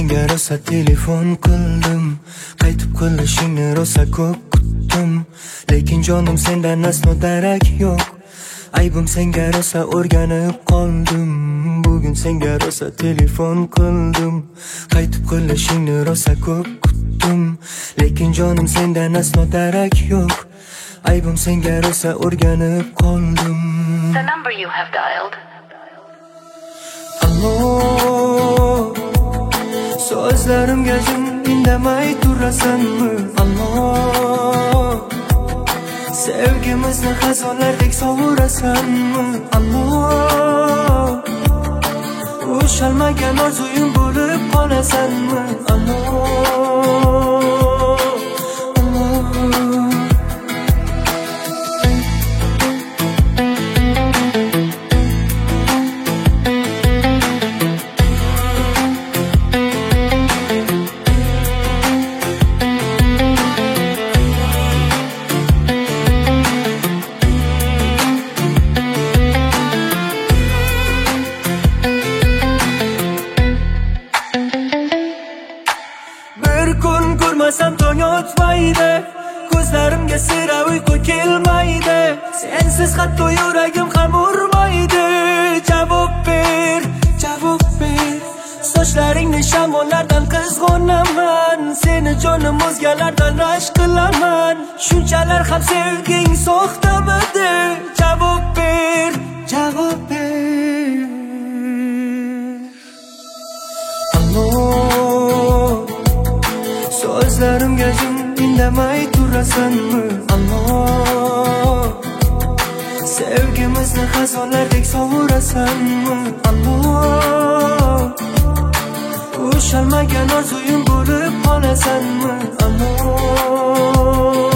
senga rosa telefon qildim, qaytib qilishingni rosa ko'p kutdim, lekin jonim sendan aslo darak yo'q. Aybim senga rosa o'rganib qoldim, bugun senga rosa telefon qildim, qaytib qilishingni rosa ko'p kutdim, lekin jonim sendan aslo darak yo'q. Aybim senga rosa o'rganib qoldim. The number you have dialed. Allo, so'zlarimga jim indamay turasanmi? Allo, sevgimizni xazonlardek sovurasanmi? Allo, ushalmagan orzuyim bo'lib qolasanmi? Allo, ko'rmasam tong otmaydi, ko'zlarimga sira uyqu kelmaydi, sensiz hatto yuragim ham urmaydi. Javob ber, javob ber, sochlaringni shamollardan qizg'onaman, seni jonim o'zgalardan rashk qilaman, shunchalar ham sevging soxtamidi? Javob ber, javob ber. Allo, so'zlarimga jim indamay turasanmi? Allo, sevgimizni xazonlardek sovurasanmi? Allo, ushalmagan orzuyim bo'lib qolasanmi? Allo.